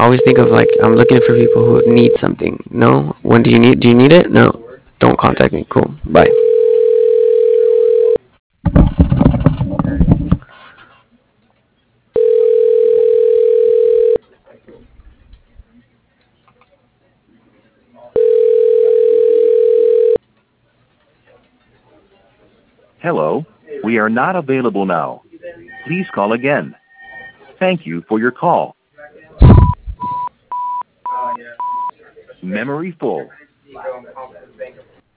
always think of like I'm looking for people who need something. No, when do you need it? No, don't contact me. Cool. Bye. Hello, we are not available now. Please call again. Thank you for your call. Memory full.